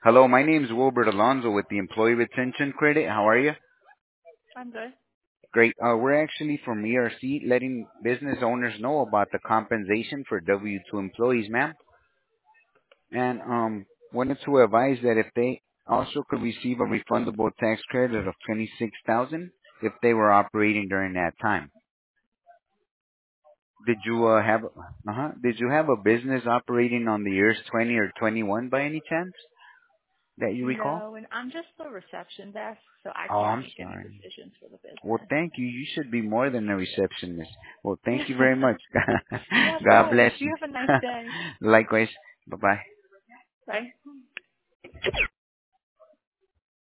Hello, my name is Wilbert Alonzo with the Employee Retention Credit. How are you? I'm good. Great. We're actually from ERC letting business owners know about the compensation for W-2 employees, ma'am. And wanted to advise that if they also could receive a refundable tax credit of 26,000 if they were operating during that time. Did you did you have a business operating on the years 20 or 21 by any chance that you recall? No, and I'm just the reception desk, so I Oh, can't I'm make any sorry. decisions for the Well, business. thank you. You should be more than a receptionist. Well, thank you very much. Yeah, of God course. bless you. You have a nice day. Likewise. Bye-bye. Bye.